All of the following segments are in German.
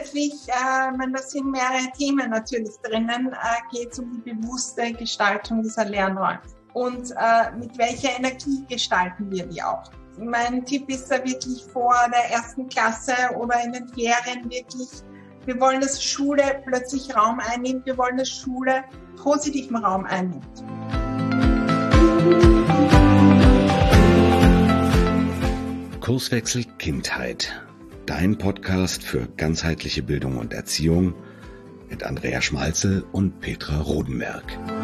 grundsätzlich, da sind mehrere Themen natürlich drinnen, geht es um die bewusste Gestaltung dieser Lernräume. Und mit welcher Energie gestalten wir die auch? Mein Tipp ist da wirklich vor der 1. Klasse oder in den Ferien wirklich, wir wollen, dass Schule plötzlich Raum einnimmt, wir wollen, dass Schule positiven Raum einnimmt. Kurswechsel Kindheit. Dein Podcast für ganzheitliche Bildung und Erziehung mit Andrea Schmalzel und Petra Rodenberg.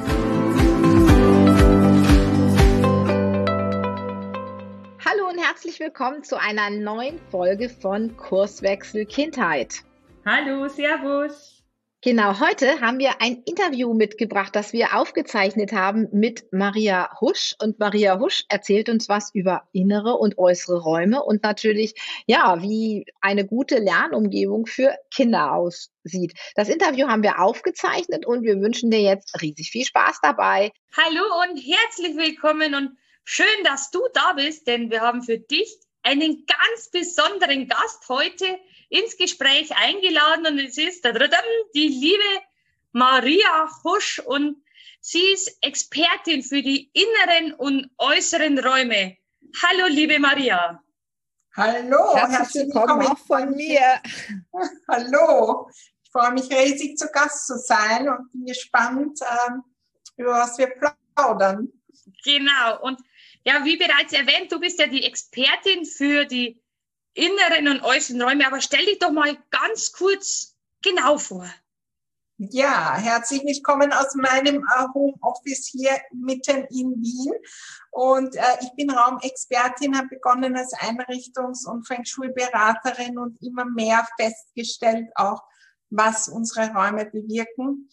Hallo und herzlich willkommen zu einer neuen Folge von Kurswechsel Kindheit. Hallo, servus. Genau, heute haben wir ein Interview mitgebracht, das wir aufgezeichnet haben mit Maria Husch. Und Maria Husch erzählt uns was über innere und äußere Räume und natürlich, ja, wie eine gute Lernumgebung für Kinder aussieht. Das Interview haben wir aufgezeichnet und wir wünschen dir jetzt riesig viel Spaß dabei. Hallo und herzlich willkommen und schön, dass du da bist, denn wir haben für dich einen ganz besonderen Gast heute ins Gespräch eingeladen und es ist die liebe Maria Husch und sie ist Expertin für die inneren und äußeren Räume. Hallo, liebe Maria. Hallo, herzlich willkommen auch von mir. Hallo, ich freue mich riesig zu Gast zu sein und bin gespannt, über was wir plaudern. Genau, und ja, wie bereits erwähnt, du bist ja die Expertin für die inneren und äußeren Räume, aber stell dich doch mal ganz kurz genau vor. Ja, herzlich willkommen aus meinem Homeoffice hier mitten in Wien. Und ich bin Raumexpertin, habe begonnen als Einrichtungs- und Feng Shui-Beraterin und immer mehr festgestellt auch, was unsere Räume bewirken,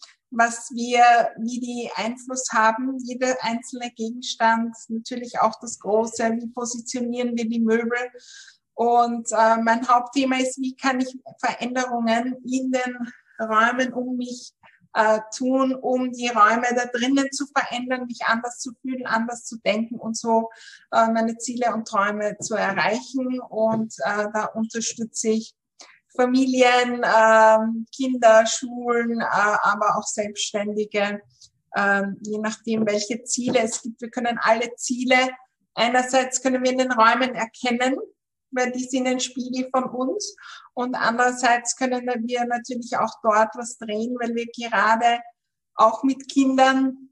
wie die Einfluss haben, jeder einzelne Gegenstand, natürlich auch das Große, wie positionieren wir die Möbel. Und mein Hauptthema ist, wie kann ich Veränderungen in den Räumen um mich tun, um die Räume da drinnen zu verändern, mich anders zu fühlen, anders zu denken und so meine Ziele und Träume zu erreichen. Und da unterstütze ich Familien, Kinder, Schulen, aber auch Selbstständige, je nachdem, welche Ziele es gibt. Wir können alle Ziele, einerseits können wir in den Räumen erkennen, weil die sind ein Spiegel von uns. Und andererseits können wir natürlich auch dort was drehen, weil wir gerade auch mit Kindern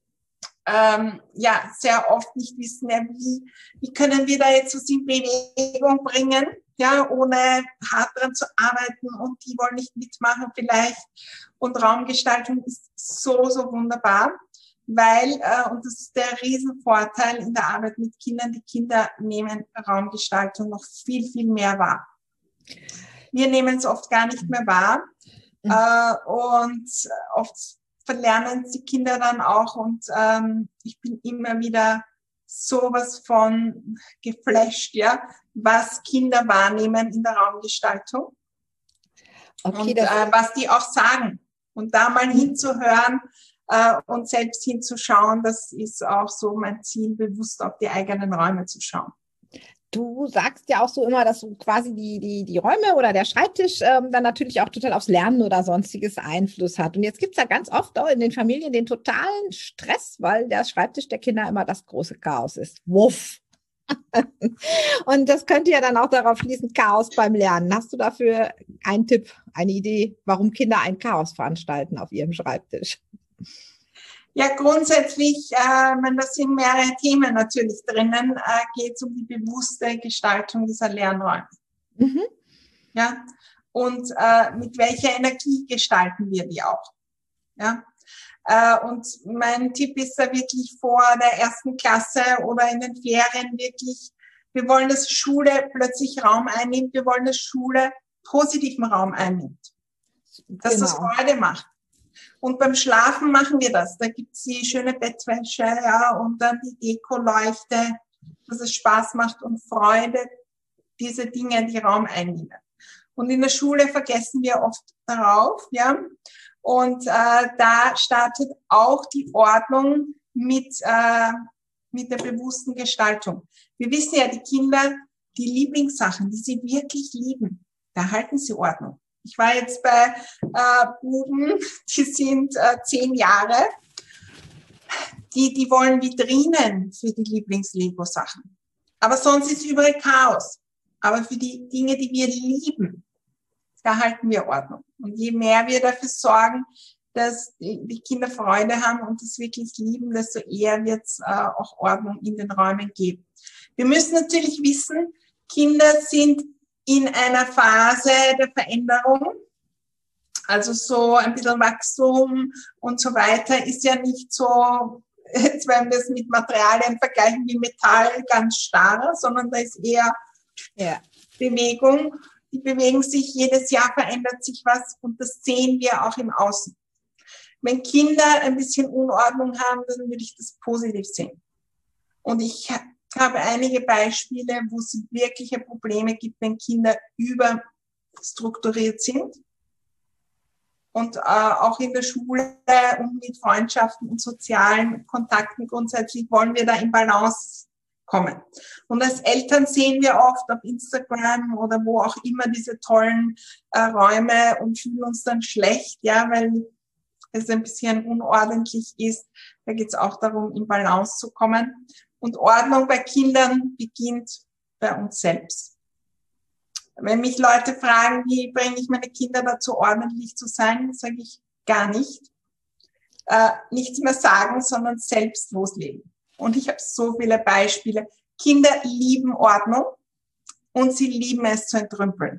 sehr oft nicht wissen, wie können wir da jetzt was in Bewegung bringen, ja, ohne hart dran zu arbeiten und die wollen nicht mitmachen vielleicht. Und Raumgestaltung ist so, so wunderbar. Weil, und das ist der Riesenvorteil in der Arbeit mit Kindern, die Kinder nehmen Raumgestaltung noch viel, viel mehr wahr. Wir nehmen es oft gar nicht mehr wahr und oft verlernen die Kinder dann auch und ich bin immer wieder sowas von geflasht, ja, was Kinder wahrnehmen in der Raumgestaltung und was die auch sagen und da mal hinzuhören, und selbst hinzuschauen, das ist auch so mein Ziel, bewusst auf die eigenen Räume zu schauen. Du sagst ja auch so immer, dass so quasi die Räume oder der Schreibtisch dann natürlich auch total aufs Lernen oder sonstiges Einfluss hat. Und jetzt gibt es ja ganz oft auch in den Familien den totalen Stress, weil der Schreibtisch der Kinder immer das große Chaos ist. Wuff! Und das könnte ja dann auch darauf schließen, Chaos beim Lernen. Hast du dafür einen Tipp, eine Idee, warum Kinder ein Chaos veranstalten auf ihrem Schreibtisch? Ja, grundsätzlich, da sind mehrere Themen natürlich drinnen, geht es um die bewusste Gestaltung dieser Lernräume. Mhm. Ja, und mit welcher Energie gestalten wir die auch? Ja, und mein Tipp ist da wirklich vor der 1. Klasse oder in den Ferien wirklich, wir wollen, dass Schule plötzlich Raum einnimmt, wir wollen, dass Schule positiven Raum einnimmt, dass das Freude macht. Und beim Schlafen machen wir das. Da gibt's die schöne Bettwäsche, ja, und dann die Dekoleuchte, dass es Spaß macht und Freude, diese Dinge, die Raum einnehmen. Und in der Schule vergessen wir oft darauf, ja. Und da startet auch die Ordnung mit der bewussten Gestaltung. Wir wissen ja, die Kinder, die Lieblingssachen, die sie wirklich lieben, da halten sie Ordnung. Ich war jetzt bei Buben, die sind 10 Jahre, die wollen Vitrinen für die Lieblings-Lego-Sachen. Aber sonst ist überall Chaos. Aber für die Dinge, die wir lieben, da halten wir Ordnung. Und je mehr wir dafür sorgen, dass die Kinder Freude haben und das wirklich lieben, desto eher wird es auch Ordnung in den Räumen geben. Wir müssen natürlich wissen, Kinder sind in einer Phase der Veränderung. Also so ein bisschen Wachstum und so weiter ist ja nicht so, jetzt wenn wir es mit Materialien vergleichen wie Metall, ganz starr, sondern da ist eher Bewegung. Die bewegen sich, jedes Jahr verändert sich was und das sehen wir auch im Außen. Wenn Kinder ein bisschen Unordnung haben, dann würde ich das positiv sehen. Und ich habe einige Beispiele, wo es wirkliche Probleme gibt, wenn Kinder überstrukturiert sind. Und auch in der Schule und mit Freundschaften und sozialen Kontakten grundsätzlich wollen wir da in Balance kommen. Und als Eltern sehen wir oft auf Instagram oder wo auch immer diese tollen Räume und fühlen uns dann schlecht, ja, weil es ein bisschen unordentlich ist. Da geht es auch darum, in Balance zu kommen. Und Ordnung bei Kindern beginnt bei uns selbst. Wenn mich Leute fragen, wie bringe ich meine Kinder dazu, ordentlich zu sein, sage ich gar nicht. Nichts mehr sagen, sondern selbst loslegen. Und ich habe so viele Beispiele. Kinder lieben Ordnung und sie lieben es zu entrümpeln.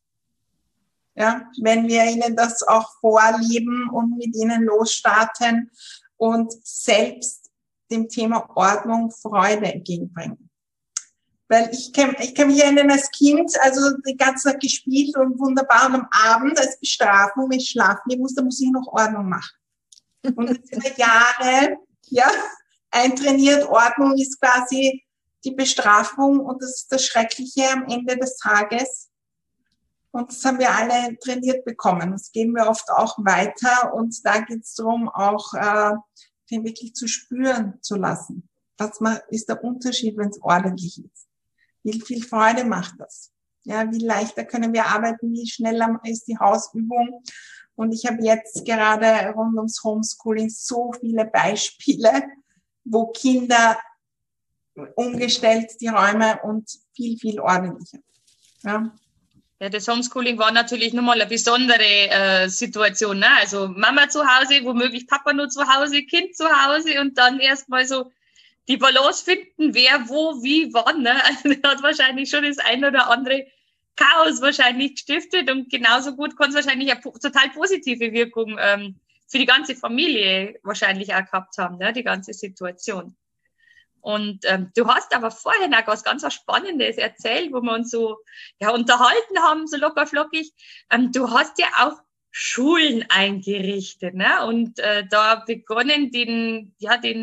Ja, wenn wir ihnen das auch vorleben und mit ihnen losstarten und selbst dem Thema Ordnung Freude entgegenbringen. Weil ich kann mich erinnern, als Kind, also die ganze Zeit gespielt und wunderbar und am Abend als Bestrafung, wenn ich schlafen gehen muss, da muss ich noch Ordnung machen. Und jetzt über Jahre, ja, eintrainiert, Ordnung ist quasi die Bestrafung und das ist das Schreckliche am Ende des Tages. Und das haben wir alle trainiert bekommen. Das geben wir oft auch weiter. Und da geht es darum, auch den wirklich zu spüren zu lassen. Was ist der Unterschied, wenn es ordentlich ist? Wie viel Freude macht das? Ja, wie leichter können wir arbeiten? Wie schneller ist die Hausübung? Und ich habe jetzt gerade rund ums Homeschooling so viele Beispiele, wo Kinder umgestellt die Räume und viel, viel ordentlicher. Ja. Ja, das Homeschooling war natürlich nochmal eine besondere Situation, ne? Also Mama zu Hause, womöglich Papa nur zu Hause, Kind zu Hause und dann erstmal so die Balance finden, wer, wo, wie, wann, ne? Also das hat wahrscheinlich schon das ein oder andere Chaos wahrscheinlich gestiftet und genauso gut kann es wahrscheinlich eine total positive Wirkung für die ganze Familie wahrscheinlich auch gehabt haben, ne? Die ganze Situation. Und du hast aber vorhin auch was Spannendes erzählt, wo wir uns so unterhalten haben, so locker flockig. Du hast ja auch Schulen eingerichtet, ne? Und da begonnen, die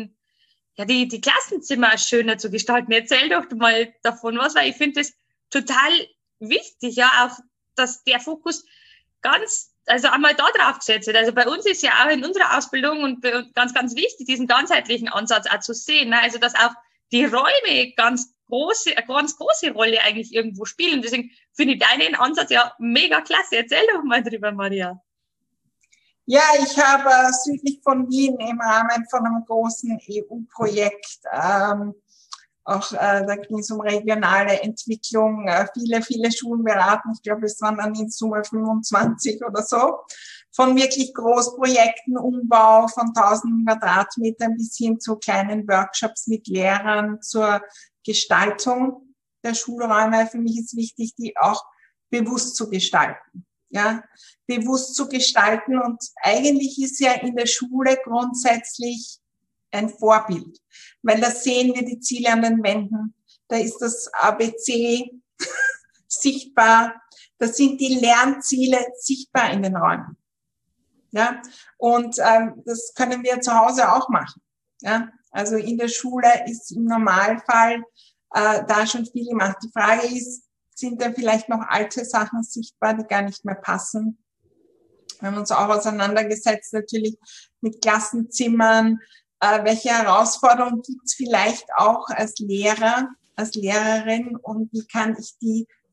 Klassenzimmer schöner zu gestalten. Erzähl doch mal davon was, weil ich finde das total wichtig, ja, auch, dass der Fokus einmal da drauf gesetzt wird. Also bei uns ist ja auch in unserer Ausbildung und ganz, ganz wichtig, diesen ganzheitlichen Ansatz auch zu sehen, ne? Also dass auch die Räume eine ganz große Rolle eigentlich irgendwo spielen. Deswegen finde ich deinen Ansatz ja mega klasse. Erzähl doch mal drüber, Maria. Ja, ich habe südlich von Wien im Rahmen von einem großen EU-Projekt da ging es um regionale Entwicklung, viele Schulen beraten. Ich glaube, es waren dann in Summe 25 oder so. Von wirklich Großprojekten, Umbau von 1000 Quadratmetern bis hin zu kleinen Workshops mit Lehrern zur Gestaltung der Schulräume. Für mich ist wichtig, die auch bewusst zu gestalten. Ja, bewusst zu gestalten. Und eigentlich ist ja in der Schule grundsätzlich ein Vorbild, weil da sehen wir die Ziele an den Wänden, da ist das ABC sichtbar, da sind die Lernziele sichtbar in den Räumen. Ja, und das können wir zu Hause auch machen. Ja, also in der Schule ist im Normalfall da schon viel gemacht. Die Frage ist, sind da vielleicht noch alte Sachen sichtbar, die gar nicht mehr passen? Wir haben uns auch auseinandergesetzt natürlich mit Klassenzimmern. Welche Herausforderungen gibt es vielleicht auch als Lehrer, als Lehrerin und wie kann ich die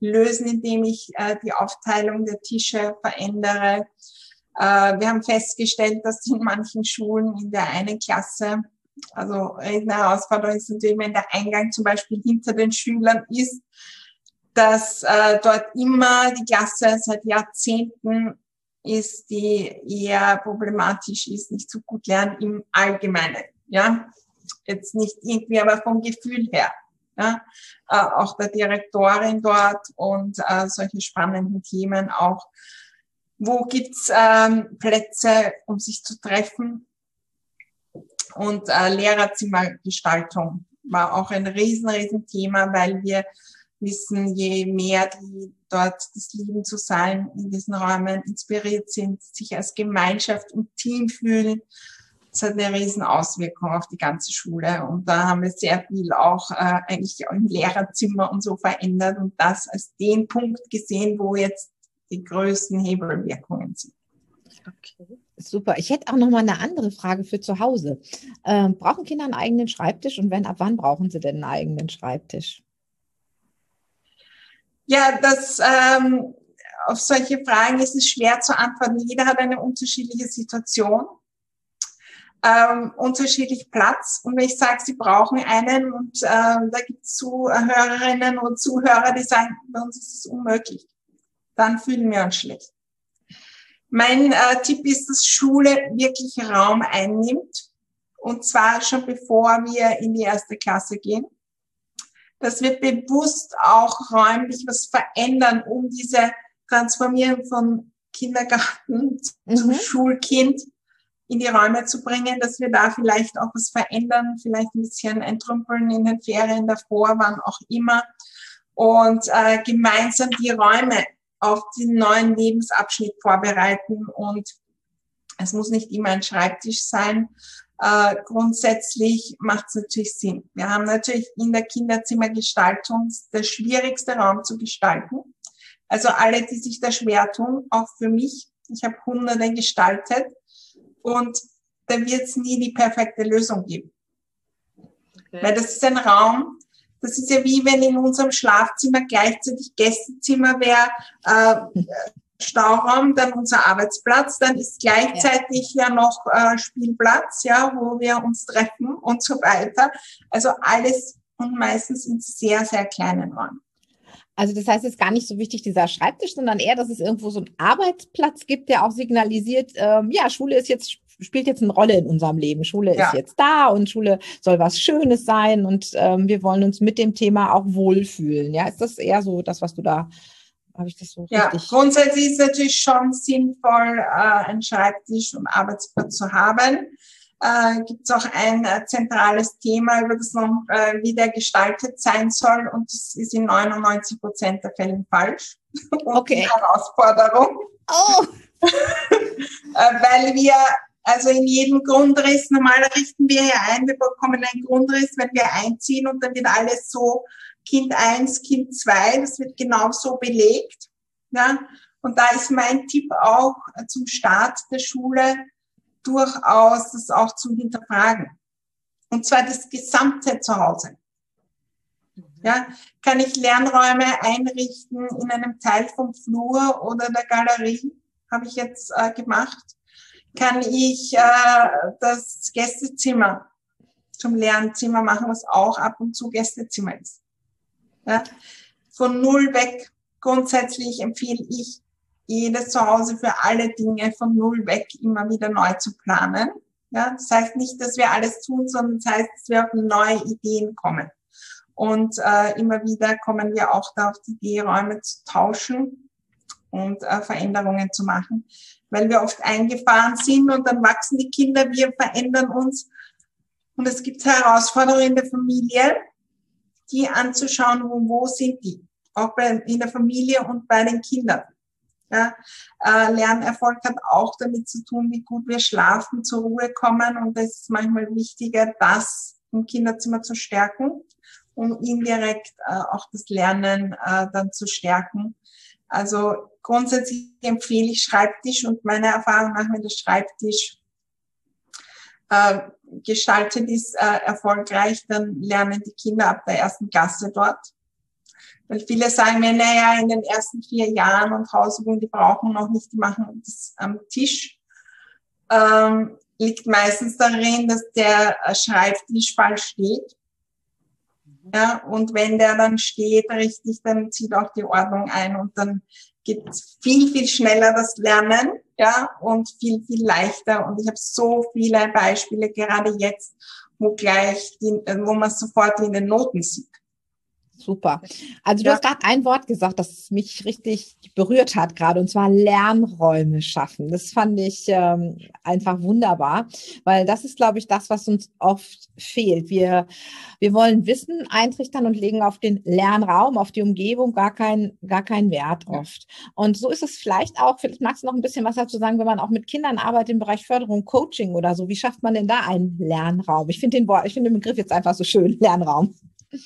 lösen, indem ich die Aufteilung der Tische verändere. Wir haben festgestellt, dass in manchen Schulen in der einen Klasse, also eine Herausforderung ist natürlich, wenn der Eingang zum Beispiel hinter den Schülern ist, dass dort immer die Klasse seit Jahrzehnten ist, die eher problematisch ist, nicht so gut lernen im Allgemeinen. Ja, jetzt nicht irgendwie, aber vom Gefühl her. Ja, auch der Direktorin dort und solche spannenden Themen auch. Wo gibt's Plätze, um sich zu treffen? Und Lehrerzimmergestaltung war auch ein riesen Thema, weil wir wissen, je mehr die dort das Lieben zu sein in diesen Räumen inspiriert sind, sich als Gemeinschaft und Team fühlen, das hat eine riesen Auswirkung auf die ganze Schule. Und da haben wir sehr viel auch eigentlich auch im Lehrerzimmer und so verändert und das als den Punkt gesehen, wo jetzt die größten Hebelwirkungen sind. Okay. Super. Ich hätte auch noch mal eine andere Frage für zu Hause. Brauchen Kinder einen eigenen Schreibtisch und wenn, ab wann brauchen sie denn einen eigenen Schreibtisch? Ja, auf solche Fragen ist es schwer zu antworten. Jeder hat eine unterschiedliche Situation, unterschiedlich Platz. Und wenn ich sage, sie brauchen einen und da gibt es Zuhörerinnen und Zuhörer, die sagen, bei uns ist es unmöglich, dann fühlen wir uns schlecht. Mein Tipp ist, dass Schule wirklich Raum einnimmt, und zwar schon bevor wir in die 1. Klasse gehen. Dass wir bewusst auch räumlich was verändern, um diese Transformierung von Kindergarten zum Schulkind in die Räume zu bringen, dass wir da vielleicht auch was verändern, vielleicht ein bisschen entrümpeln in den Ferien davor, wann auch immer, und gemeinsam die Räume auf den neuen Lebensabschnitt vorbereiten. Und es muss nicht immer ein Schreibtisch sein. Grundsätzlich macht es natürlich Sinn. Wir haben natürlich in der Kinderzimmergestaltung der schwierigste Raum zu gestalten. Also alle, die sich da schwer tun, auch für mich. Ich habe Hunderte gestaltet und da wird es nie die perfekte Lösung geben. Okay. Weil das ist ein Raum, das ist ja wie wenn in unserem Schlafzimmer gleichzeitig Gästezimmer wäre, Stauraum, dann unser Arbeitsplatz, dann ist gleichzeitig ja noch Spielplatz, ja, wo wir uns treffen und so weiter. Also alles und meistens in sehr, sehr kleinen Räumen. Also das heißt, es ist gar nicht so wichtig, dieser Schreibtisch, sondern eher, dass es irgendwo so einen Arbeitsplatz gibt, der auch signalisiert, ja, Schule spielt jetzt eine Rolle in unserem Leben. Schule ist jetzt da und Schule soll was Schönes sein und wir wollen uns mit dem Thema auch wohlfühlen. Ja, ist das eher so das, was du da... Habe ich das so richtig? Ja, grundsätzlich ist es natürlich schon sinnvoll, einen Schreibtisch und Arbeitsplatz zu haben. Gibt es auch ein zentrales Thema, über das noch wie der gestaltet sein soll, und das ist in 99% der Fällen falsch. Okay. Die Herausforderung. Oh. Weil wir, also in jedem Grundriss, normal richten wir hier ein, wir bekommen einen Grundriss, wenn wir einziehen, und dann wird alles so Kind 1, Kind 2, das wird genau so belegt. Ja? Und da ist mein Tipp auch zum Start der Schule durchaus, das auch zu hinterfragen. Und zwar das gesamte Zuhause. Ja? Kann ich Lernräume einrichten in einem Teil vom Flur oder der Galerie? Habe ich jetzt gemacht. Kann ich das Gästezimmer zum Lernzimmer machen, was auch ab und zu Gästezimmer ist? Ja, von null weg. Grundsätzlich empfehle ich, jedes Zuhause für alle Dinge von null weg immer wieder neu zu planen. Ja, das heißt nicht, dass wir alles tun, sondern das heißt, dass wir auf neue Ideen kommen. Und immer wieder kommen wir auch da auf die Idee, Räume zu tauschen und Veränderungen zu machen, weil wir oft eingefahren sind und dann wachsen die Kinder, wir verändern uns. Und es gibt Herausforderungen in der Familie, die anzuschauen, wo sind die, auch in der Familie und bei den Kindern. Ja, Lernerfolg hat auch damit zu tun, wie gut wir schlafen, zur Ruhe kommen, und es ist manchmal wichtiger, das im Kinderzimmer zu stärken, um indirekt auch das Lernen dann zu stärken. Also grundsätzlich empfehle ich Schreibtisch, und meiner Erfahrung nach, wenn der Schreibtisch gestaltet ist, erfolgreich, dann lernen die Kinder ab der 1. Klasse dort. Weil viele sagen mir, naja, in den ersten 4 Jahren und Hausübungen, die brauchen noch nicht, die machen das am Tisch. Liegt meistens darin, dass der Schreibtisch falsch steht. Ja, und wenn der dann steht richtig, dann zieht auch die Ordnung ein und dann geht viel, viel schneller das Lernen, ja, und viel, viel leichter. Und ich habe so viele Beispiele, gerade jetzt, wo man sofort in den Noten sieht. Super. Also du hast gerade ein Wort gesagt, das mich richtig berührt hat gerade, und zwar Lernräume schaffen. Das fand ich einfach wunderbar, weil das ist, glaube ich, das, was uns oft fehlt. Wir wollen Wissen eintrichtern und legen auf den Lernraum, auf die Umgebung gar keinen Wert oft. Und so ist es vielleicht magst du noch ein bisschen was dazu sagen, wenn man auch mit Kindern arbeitet im Bereich Förderung, Coaching oder so. Wie schafft man denn da einen Lernraum? Ich finde den Begriff jetzt einfach so schön, Lernraum.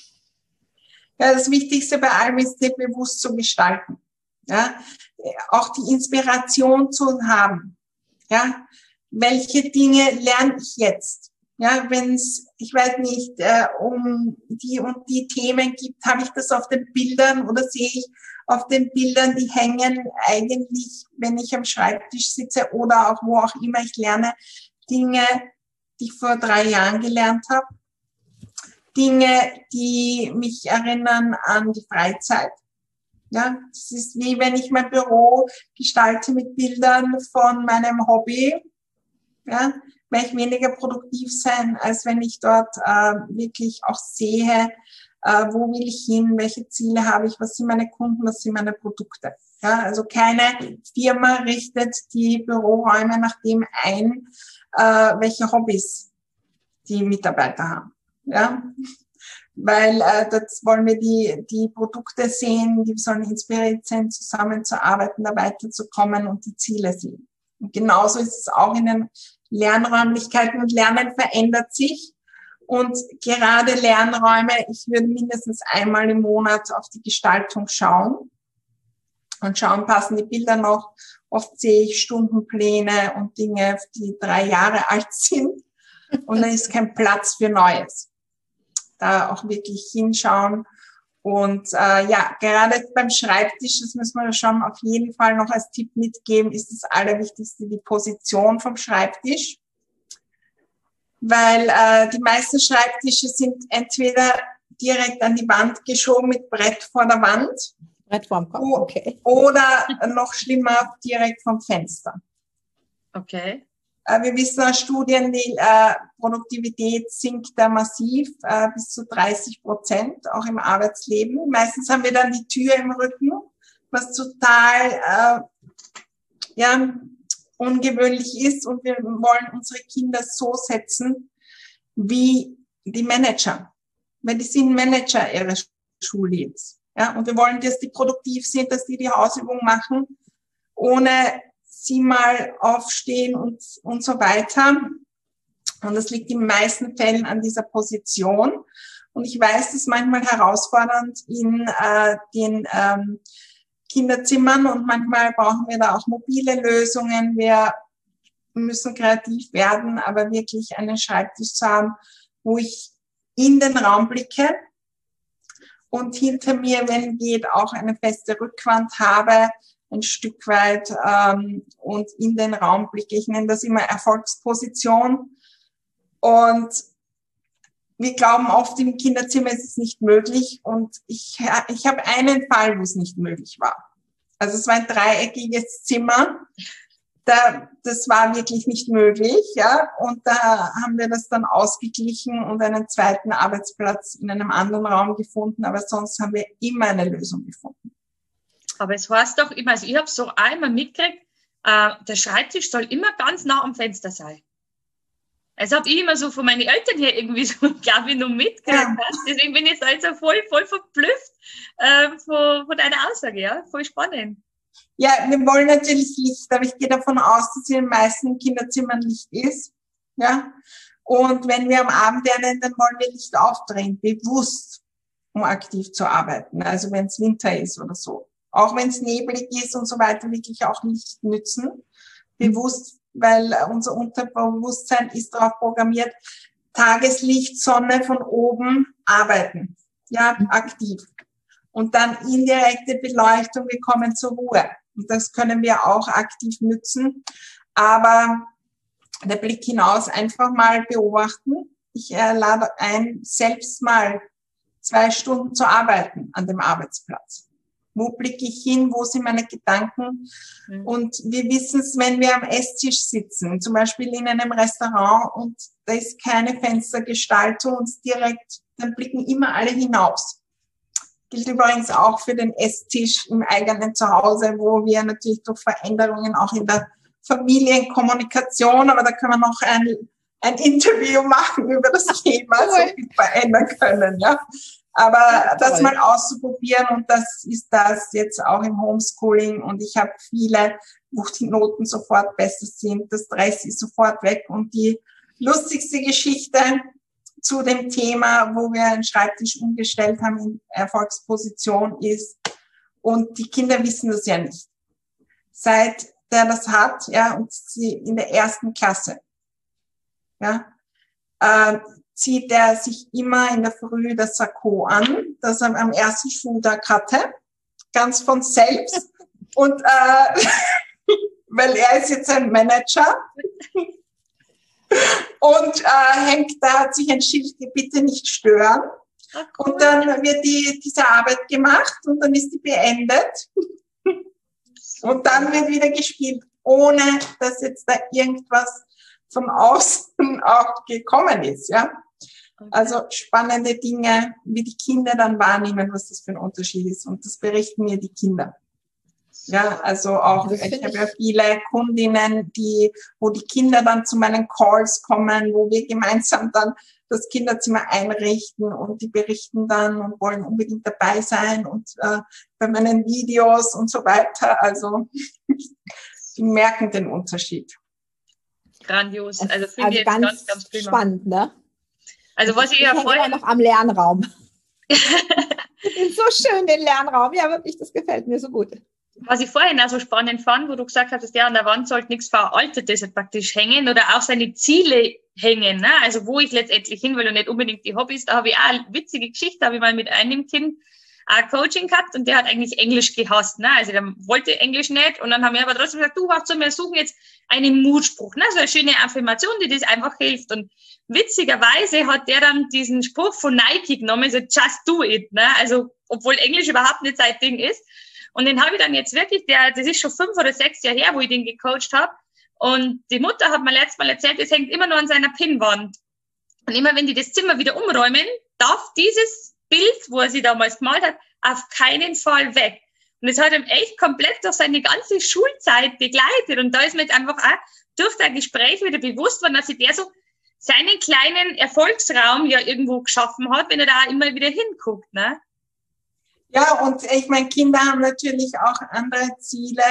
Ja, das Wichtigste bei allem ist, den bewusst zu gestalten. Ja, auch die Inspiration zu haben. Ja, welche Dinge lerne ich jetzt? Ja, wenn es, ich weiß nicht, um die und die Themen gibt, habe ich das auf den Bildern oder sehe ich auf den Bildern, die hängen eigentlich, wenn ich am Schreibtisch sitze oder auch wo auch immer ich lerne, Dinge, die ich vor 3 Jahren gelernt habe. Dinge, die mich erinnern an die Freizeit. Ja, das ist wie wenn ich mein Büro gestalte mit Bildern von meinem Hobby. Ja, werde ich weniger produktiv sein, als wenn ich dort wirklich auch sehe, wo will ich hin, welche Ziele habe ich, was sind meine Kunden, was sind meine Produkte. Ja, also keine Firma richtet die Büroräume nach dem ein, welche Hobbys die Mitarbeiter haben. Ja, weil das wollen wir die Produkte sehen, die sollen inspiriert sein, zusammenzuarbeiten, da weiterzukommen und die Ziele sehen. Und genauso ist es auch in den Lernräumlichkeiten, und Lernen verändert sich. Und gerade Lernräume, ich würde mindestens einmal im Monat auf die Gestaltung schauen und schauen, passen die Bilder noch. Oft sehe ich Stundenpläne und Dinge, die 3 Jahre alt sind, und dann ist kein Platz für Neues. Da auch wirklich hinschauen. Und ja, gerade beim Schreibtisch, das müssen wir schon auf jeden Fall noch als Tipp mitgeben, ist das Allerwichtigste die Position vom Schreibtisch. Weil die meisten Schreibtische sind entweder direkt an die Wand geschoben mit Brett vor der Wand. Brett vorm Kopf, okay. Oder noch schlimmer, direkt vom Fenster. Okay. Wir wissen aus Studien, die Produktivität sinkt da massiv, bis zu 30%, auch im Arbeitsleben. Meistens haben wir dann die Tür im Rücken, was total ungewöhnlich ist. Und wir wollen unsere Kinder so setzen wie die Manager. Weil die sind Manager ihres Schullebens. Ja? Und wir wollen, dass die produktiv sind, dass die Hausübung machen, ohne 7-mal aufstehen und so weiter. Und das liegt in den meisten Fällen an dieser Position. Und ich weiß, das ist manchmal herausfordernd in den Kinderzimmern, und manchmal brauchen wir da auch mobile Lösungen. Wir müssen kreativ werden, aber wirklich einen Schreibtisch zu haben, wo ich in den Raum blicke und hinter mir, wenn geht, auch eine feste Rückwand habe, ein Stück weit, und in den Raum blicke. Ich nenne das immer Erfolgsposition. Und wir glauben oft, im Kinderzimmer ist es nicht möglich. Und ich habe einen Fall, wo es nicht möglich war. Also es war ein dreieckiges Zimmer. Das war wirklich nicht möglich, ja. Und da haben wir das dann ausgeglichen und einen zweiten Arbeitsplatz in einem anderen Raum gefunden. Aber sonst haben wir immer eine Lösung gefunden. Aber es heißt doch immer, also ich habe so einmal mitgekriegt, der Schreibtisch soll immer ganz nah am Fenster sein. Also habe ich immer so von meinen Eltern her irgendwie so, glaube ich, noch mitgekriegt. Ja. Deswegen bin ich jetzt also voll verblüfft von deiner Aussage, ja, voll spannend. Ja, wir wollen natürlich Licht, aber ich gehe davon aus, dass in den meisten Kinderzimmern Licht ist, ja. Und wenn wir am Abend lernen, dann wollen wir Licht aufdrehen, bewusst, um aktiv zu arbeiten. Also wenn es Winter ist oder so. Auch wenn es neblig ist und so weiter, wirklich auch Licht nützen, bewusst, weil unser Unterbewusstsein ist darauf programmiert, Tageslicht, Sonne von oben arbeiten, ja, aktiv. Und dann indirekte Beleuchtung, wir kommen zur Ruhe. Und das können wir auch aktiv nützen. Aber der Blick hinaus einfach mal beobachten. Ich lade ein, selbst mal 2 Stunden zu arbeiten an dem Arbeitsplatz. Wo blicke ich hin? Wo sind meine Gedanken? Und wir wissen es, wenn wir am Esstisch sitzen, zum Beispiel in einem Restaurant und da ist keine Fenstergestaltung und direkt, dann blicken immer alle hinaus. Gilt übrigens auch für den Esstisch im eigenen Zuhause, wo wir natürlich durch Veränderungen auch in der Familienkommunikation, aber da können wir noch ein Interview machen über das Thema, so viel verändern können, ja. Aber das mal auszuprobieren und das ist das jetzt auch im Homeschooling und ich habe viele, wo die Noten sofort besser sind, das Stress ist sofort weg und die lustigste Geschichte zu dem Thema, wo wir einen Schreibtisch umgestellt haben in Erfolgsposition ist und die Kinder wissen das ja nicht. Seit der das hat, ja, und sie in der 1. Klasse, ja, zieht er sich immer in der Früh das Sakko an, das er am ersten Schultag hatte, ganz von selbst. Und weil er ist jetzt ein Manager und hängt da, hat sich ein Schild, bitte nicht stören. Ach, cool. Und dann wird diese Arbeit gemacht und dann ist die beendet. Und dann wird wieder gespielt, ohne dass jetzt da irgendwas von außen auch gekommen ist, ja. Okay. Also spannende Dinge, wie die Kinder dann wahrnehmen, was das für ein Unterschied ist. Und das berichten mir die Kinder. Ja, also auch, ich habe ja viele Kundinnen, wo die Kinder dann zu meinen Calls kommen, wo wir gemeinsam dann das Kinderzimmer einrichten und die berichten dann und wollen unbedingt dabei sein und bei meinen Videos und so weiter. Also die merken den Unterschied. Grandios. Also finde ich ganz, ganz, ganz prima. Spannend, ne? Also was ich ja vorher noch am Lernraum. So schön, den Lernraum. Ja, wirklich, das gefällt mir so gut. Was ich vorhin auch so spannend fand, wo du gesagt hast, der an der Wand sollte nichts Veraltetes praktisch hängen oder auch seine Ziele hängen, ne? Also wo ich letztendlich hin will und nicht unbedingt die Hobbys. Da habe ich auch eine witzige Geschichte, habe ich mal mit einem Kind ein Coaching gehabt und der hat eigentlich Englisch gehasst, ne? Also der wollte Englisch nicht und dann haben wir aber trotzdem gesagt, du, was zu mir suchen jetzt einen Mutspruch, ne? So eine schöne Affirmation, die das einfach hilft. Und witzigerweise hat der dann diesen Spruch von Nike genommen, so just do it, ne? Also obwohl Englisch überhaupt nicht sein Ding ist. Und den habe ich dann jetzt wirklich, das ist schon 5 oder 6 Jahre her, wo ich den gecoacht habe. Und die Mutter hat mir letztes Mal erzählt, es hängt immer nur an seiner Pinnwand. Und immer wenn die das Zimmer wieder umräumen, darf dieses Bild, wo er sie damals gemalt hat, auf keinen Fall weg. Und es hat ihm echt komplett durch seine ganze Schulzeit begleitet. Und da ist mir jetzt einfach auch durch das Gespräch wieder bewusst worden, dass sich der so seinen kleinen Erfolgsraum ja irgendwo geschaffen hat, wenn er da immer wieder hinguckt, ne? Ja, und ich meine, Kinder haben natürlich auch andere Ziele,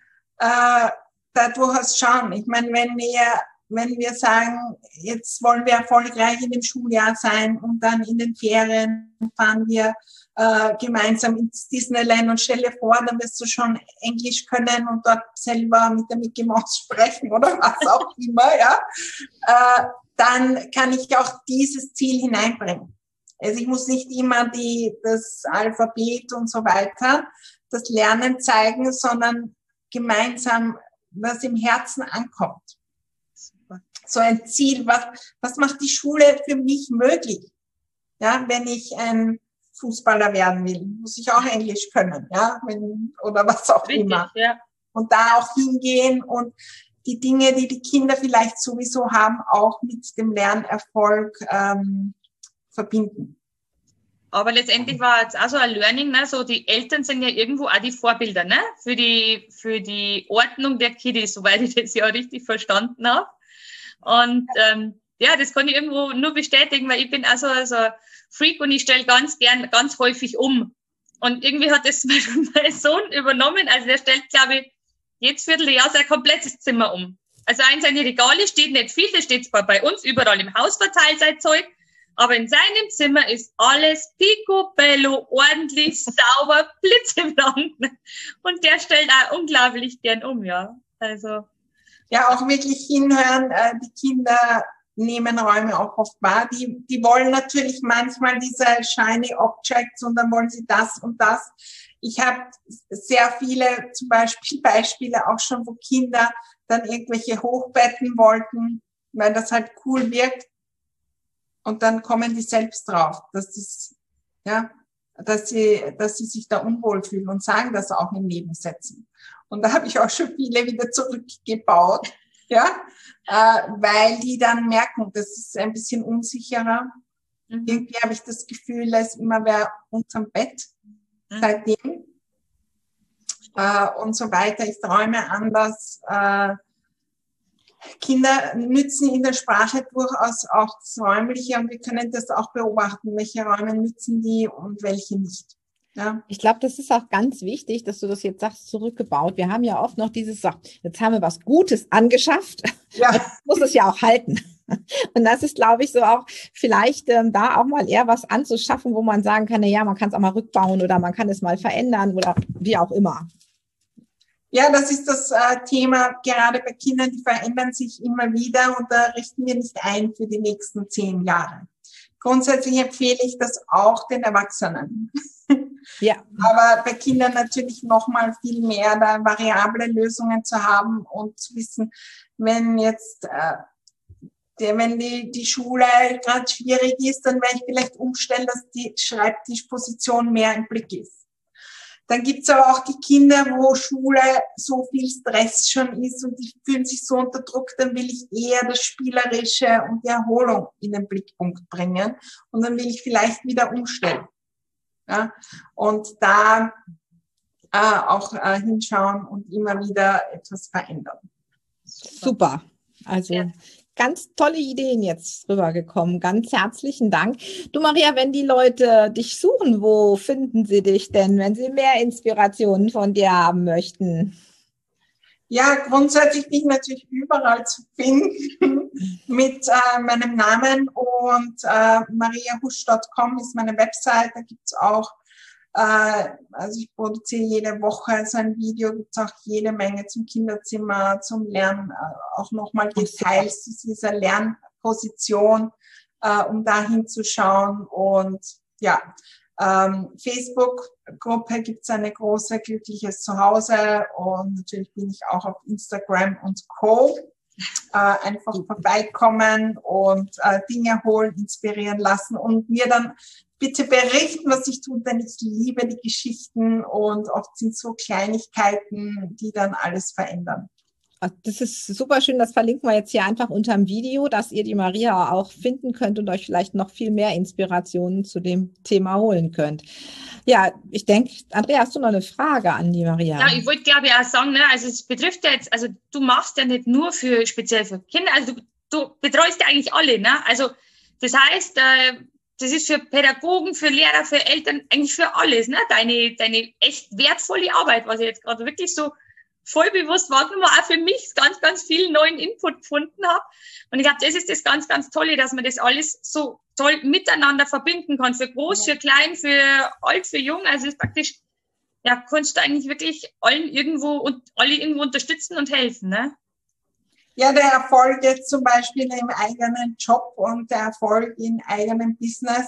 da durchaus schauen. Ich meine, wenn wir sagen, jetzt wollen wir erfolgreich in dem Schuljahr sein und dann in den Ferien fahren wir gemeinsam ins Disneyland und stell dir vor, dann wirst du schon Englisch können und dort selber mit der Mickey Mouse sprechen oder was auch immer, ja, dann kann ich auch dieses Ziel hineinbringen. Also ich muss nicht immer das Alphabet und so weiter, das Lernen zeigen, sondern gemeinsam, was im Herzen ankommt. So ein Ziel, was macht die Schule für mich möglich? Ja, wenn ich ein Fußballer werden will, muss ich auch Englisch können, ja, oder was auch richtig, immer. Ja. Und da auch hingehen und die Dinge, die die Kinder vielleicht sowieso haben, auch mit dem Lernerfolg verbinden. Aber letztendlich war jetzt auch so ein Learning, ne? So die Eltern sind ja irgendwo auch die Vorbilder, ne? Für die Ordnung der Kiddies, soweit ich das ja richtig verstanden habe. Und ja, das kann ich irgendwo nur bestätigen, weil ich bin also ein Freak und ich stelle ganz häufig um. Und irgendwie hat das zum Beispiel mein Sohn übernommen. Also der stellt, glaube ich, jedes Vierteljahr sein komplettes Zimmer um. Also in seine Regale steht nicht viel, das steht zwar bei uns überall im Haus verteilt, sein Zeug. Aber in seinem Zimmer ist alles picobello, ordentlich, sauber, blitzeblank. Und der stellt auch unglaublich gern um, ja. Also. Ja, auch wirklich hinhören, die Kinder nehmen Räume auch oft wahr. Die wollen natürlich manchmal diese shiny Objects und dann wollen sie das und das. Ich habe sehr viele zum Beispiel Beispiele auch schon, wo Kinder dann irgendwelche Hochbetten wollten, weil das halt cool wirkt. Und dann kommen die selbst drauf, dass sie sich da unwohl fühlen und sagen das auch in Nebensätzen. Und da habe ich auch schon viele wieder zurückgebaut, ja, weil die dann merken, das ist ein bisschen unsicherer. Irgendwie habe ich das Gefühl, da ist immer wer unterm Bett seitdem und so weiter. Ich träume anders. Kinder nützen in der Sprache durchaus auch das Räumliche und wir können das auch beobachten, welche Räume nützen die und welche nicht. Ja. Ich glaube, das ist auch ganz wichtig, dass du das jetzt sagst, zurückgebaut. Wir haben ja oft noch dieses, so, jetzt haben wir was Gutes angeschafft, ja. Jetzt muss es ja auch halten. Und das ist, glaube ich, so auch vielleicht da auch mal eher was anzuschaffen, wo man sagen kann, na ja, man kann es auch mal rückbauen oder man kann es mal verändern oder wie auch immer. Ja, das ist das Thema, gerade bei Kindern, die verändern sich immer wieder und da richten wir nicht ein für die nächsten 10 Jahre. Grundsätzlich empfehle ich das auch den Erwachsenen. Ja. Aber bei Kindern natürlich noch mal viel mehr, da variable Lösungen zu haben und zu wissen, wenn jetzt wenn die Schule gerade schwierig ist, dann werde ich vielleicht umstellen, dass die Schreibtischposition mehr im Blick ist. Dann gibt's aber auch die Kinder, wo Schule so viel Stress schon ist und die fühlen sich so unter Druck, dann will ich eher das Spielerische und die Erholung in den Blickpunkt bringen und dann will ich vielleicht wieder umstellen. Ja? Und da auch hinschauen und immer wieder etwas verändern. Super. Also ja. Ganz tolle Ideen jetzt rübergekommen. Ganz herzlichen Dank. Du Maria, wenn die Leute dich suchen, wo finden sie dich denn, wenn sie mehr Inspirationen von dir haben möchten? Ja, grundsätzlich bin ich natürlich überall zu finden mit meinem Namen und mariahusch.com ist meine Website. Da gibt's auch, also ich produziere jede Woche so ein Video, gibt's auch jede Menge zum Kinderzimmer, zum Lernen, auch nochmal Details zu dieser Lernposition, um da hinzuschauen. Und ja, Facebook-Gruppe gibt's eine große, glückliches Zuhause und natürlich bin ich auch auf Instagram und Co. Einfach vorbeikommen und Dinge holen, inspirieren lassen und mir dann bitte berichten, was ich tue, denn ich liebe die Geschichten und oft sind so Kleinigkeiten, die dann alles verändern. Das ist super schön, das verlinken wir jetzt hier einfach unter dem Video, dass ihr die Maria auch finden könnt und euch vielleicht noch viel mehr Inspirationen zu dem Thema holen könnt. Ja, ich denke, Andrea, hast du noch eine Frage an die Maria? Ja, ich wollte glaube ich auch sagen, ne, also es betrifft ja jetzt, also du machst ja nicht nur speziell für Kinder, also du betreust ja eigentlich alle, ne? Also das heißt, das ist für Pädagogen, für Lehrer, für Eltern, eigentlich für alles, ne? Deine echt wertvolle Arbeit, was ich jetzt gerade wirklich so voll bewusst wahrgenommen, auch für mich ganz, ganz viel neuen Input gefunden habe. Und ich glaube, das ist das ganz, ganz Tolle, dass man das alles so toll miteinander verbinden kann. Für groß, für klein, für alt, für jung. Also es ist praktisch, ja, kannst du eigentlich wirklich alle irgendwo unterstützen und helfen, ne? Ja, der Erfolg jetzt zum Beispiel im eigenen Job und der Erfolg im eigenen Business,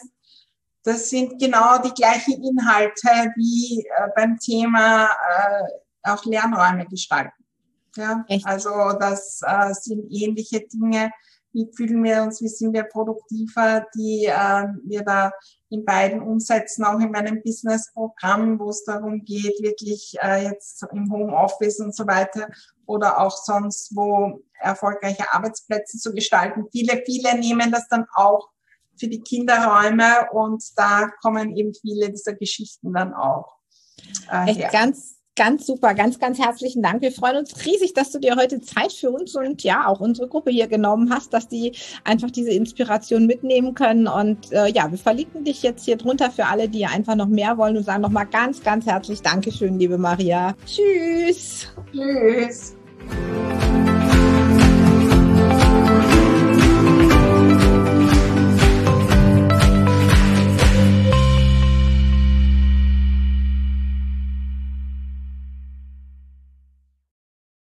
das sind genau die gleichen Inhalte wie beim Thema auch Lernräume gestalten. Ja, echt? Also das sind ähnliche Dinge. Wie fühlen wir uns, wie sind wir produktiver, die wir da in beiden umsetzen, auch in meinem Business-Programm, wo es darum geht, wirklich jetzt im Homeoffice und so weiter oder auch sonst, wo erfolgreiche Arbeitsplätze zu gestalten. Viele nehmen das dann auch für die Kinderräume und da kommen eben viele dieser Geschichten dann auch her. Ganz super, ganz, ganz herzlichen Dank. Wir freuen uns riesig, dass du dir heute Zeit für uns und ja auch unsere Gruppe hier genommen hast, dass die einfach diese Inspiration mitnehmen können. Und ja, wir verlinken dich jetzt hier drunter für alle, die einfach noch mehr wollen und sagen nochmal ganz, ganz herzlich Dankeschön, liebe Maria. Tschüss. Tschüss.